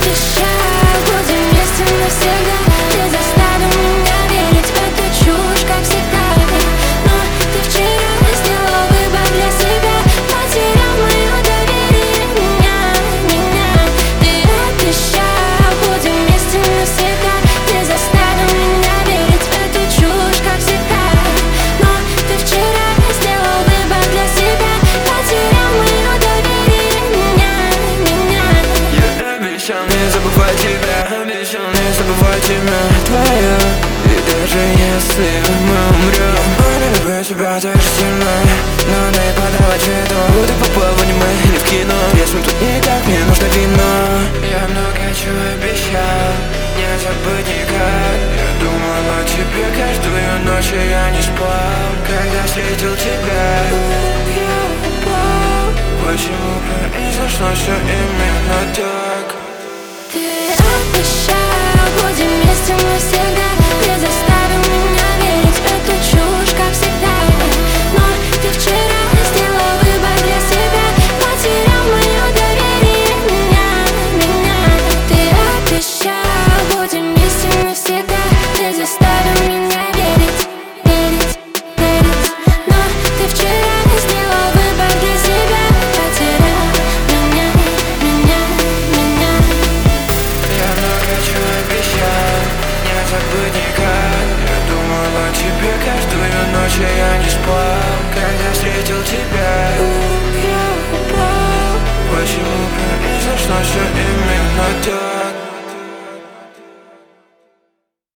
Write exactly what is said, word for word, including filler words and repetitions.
обещал, будем вместе навсегда. Ты заставил меня верить в эту чушь, как всегда. Но ты вчера сделал выбор для себя, потерял мое доверие, меня, меня. Ты обещал, будем вместе навсегда. Ты заставил меня верить в эту чушь, как всегда. Но ты вчера сделал выбор для себя, потерял мое доверие, меня, меня. Я обещал не забывать тебя, обещал не забывать имя твое. И даже если мы умрем, я люблю тебя так же сильно. Но дай подавать виду, будто попал в аниме или в кино. Если тут никак, мне нужно вино. Я много чего обещал, не забыть никак. Я думал о тебе каждую ночь, и я не спал, когда встретил тебя. Я упал. Почему произошло все именно так? Ты обещал, будем вместе навсегда. Ты заставил меня верить в эту чушь, как всегда. Но ты вчера сделал выбор для себя, потерял мое доверие, меня, меня. Ты обещал, будем вместе навсегда. Ты заставил меня верить, верить, верить. Но ты вчера сделал выбор для себя, потерял меня, меня, меня. Я много чего обещал, не забыть никак. Я думал о тебе каждую ночь, и я не спал, когда встретил тебя. Я упал. Почему произошло все именно так?